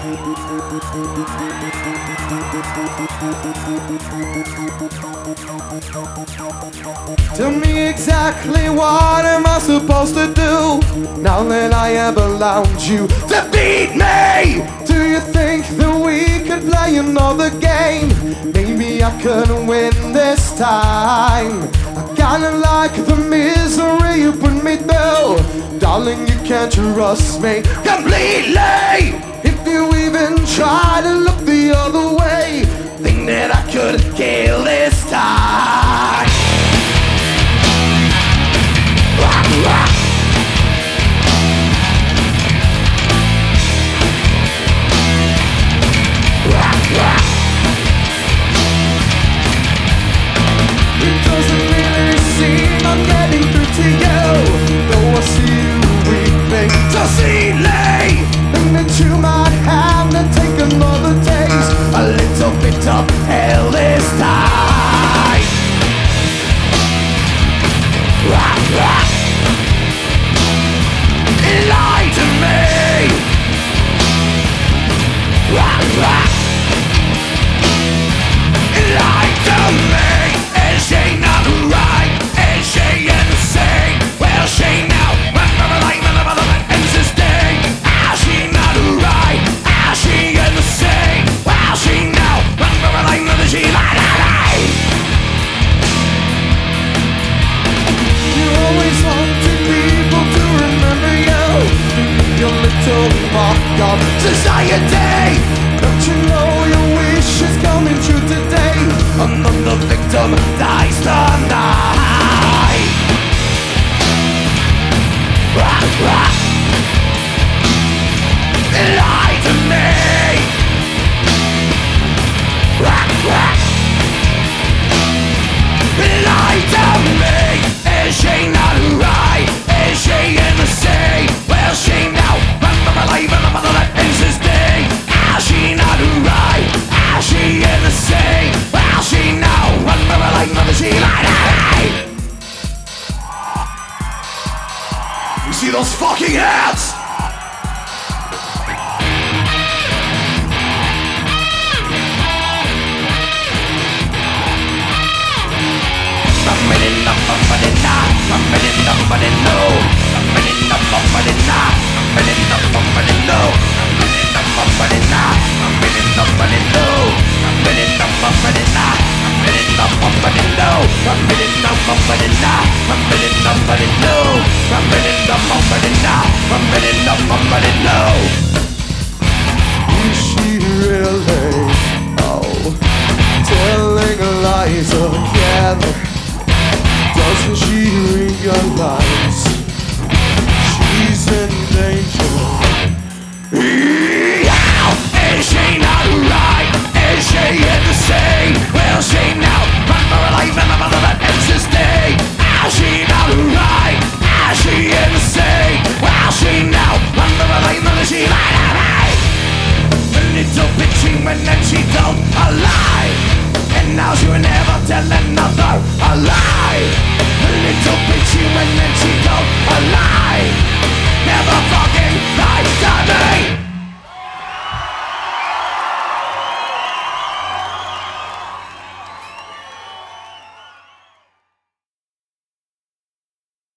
Tell me exactly what am I supposed to do now that I have allowed you to beat me? Do you think that we could play another game? Maybe I could win this time. I kinda like the misery you put me through. Darling, you can't trust me completely. If you even try to look the other way, think that I could kill this time. It doesn't really seem I'm getting through to you, though I see you weeping so silly. Think that you might have to take another taste, a little bit of hell this time. Lie to me. Lie to me. Is she not right? Is she insane? Well, she now ends this day. Is she not right? Is she insane? Well, she now she lie. You always wanted people to remember you, your little mock of society. Don't you know your wish is coming true today? Another victim dies tonight. Lie to me. Lie to me. Is she not right? Is she insane? Well, she now alive and that ends this day. Is she not right? Is she insane? Well, she now alive and she lied. You see those fucking hands? No.